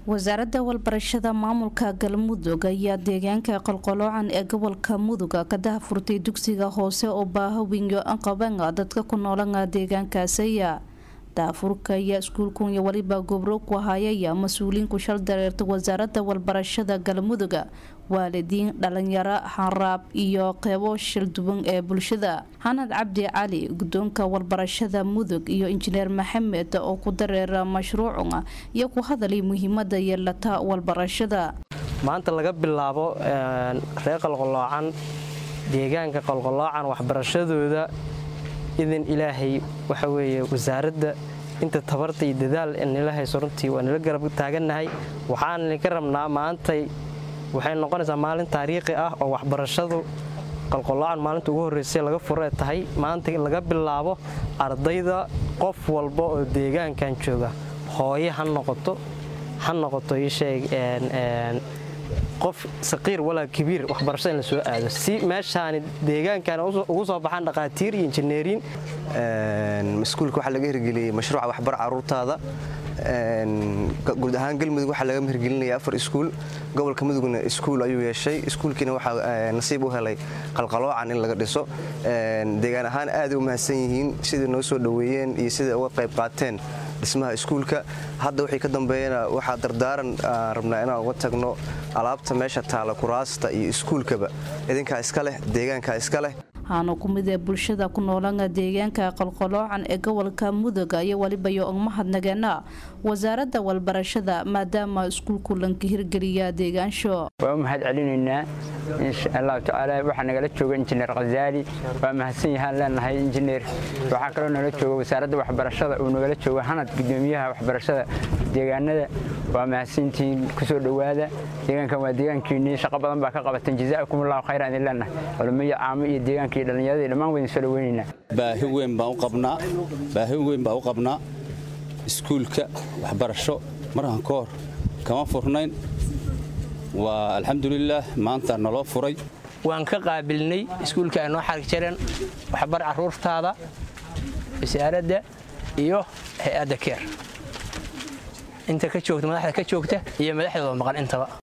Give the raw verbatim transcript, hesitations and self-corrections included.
wasaaradda walbarashada maamulka galmudug ayaa deegaanka qalqaloocan ee gobolka mudug ka daahfurtay dugsiga hoose oo baahawinyo aqabanka dadka ku noolanga deegaankaasaya daafurka ayaa iskuulkan iyo waliba gobro ku hayaya mas'uuliin ku shal dareerta wasaaradda walbarashada galmudug waalidiin dhalinyaro haraab iyo qeybo shil duwan ee bulshada Hanad Cabdi Cali gudoonka walbarashada mudug iyo injineer Maxamed oo ku dareera mashruuca iyo ku hadalay muhiimada yeelata walbarashada maanta laga bilaabo reer qalqaloocan deegaanka qalqaloocan waxbarashadooda idin ilaahay waxa weeye wasaaradda inta tabarta iyo dadaal in ilaahay runtii waa nala garab taaganahay waxaan ka rabnaa maanta waxay noqonaysaa maalin taariikhi ah oo waxbarashadu qalqaloocan maalinta ugu horeysay laga furay tahay maanta laga bilaabo ardayda qof walba oo deegaankan jooga hooyo ha noqoto ha noqoto isheeg een qof saqiir wala kabiir waxbarashada la soo aado si meeshaan deegaankan ugu soo baxan dhaqaatiir iyo injineeriin een mas'uulka waxa laga hirgeliyay mashruuca waxbar caruurtaada een guud ahaan galmudug waxa laga hirgelinayaa afar iskuul gobolka mudugna iskuul ayuu yeeshay iskuulkina waxa nasiib u helay qalqaloocan in laga dhiso een deegaan ahaan aad u mahadsan yihiin sida noo soo dhaweeyeen iyo sida uga qayb qaateen dhismaha iskuulka hadda wixii ka dambeeyana waxa dardaaran rabnaa inaan uga tagno alaabta meesha taala kuraasta iyo iskuulkaba idinka iska leh deegaanka iska leh haano kumid ee bulshada ku noolanga deegaanka qalqaloocan ee gobolka mudug iyo waliba iyo mahadnageena wasaaradda walbarashada maadaama iskuulku lanka hirgeliya deegaansho waa mahad celinayna insha Allah ta'ala waxa nagala jooga injineer Qazali waa mahadsan yahay leenahay injineer waxa kale oo nagala jooga wasaaradda waxbarashada oo nagala jooga Hanad gudoomiyaha waxbarashada deegaanada waa mahadsantiin ku soo dhawaada deegaanka waa deegaankiina shaqo badan baa ka qabatay jazaakum Allah khayran ilana culimada caamo iyo deegaanka dhalinyarada dhamaan weyn soo dhaweynayna baahi weyn baa u qabnaa baahi weyn baa u qabnaa iskuulka waxbarasho maraan ka hor kama furnayn waa alxamdulillah maanta naloo furay waan ka qaabilnay iskuulka ay noo xarg jireen waxbar caruurtaada wasaaradda iyo hay'adda keer inta ka joogta madaxda ka joogta iyo madaxda maqan intaba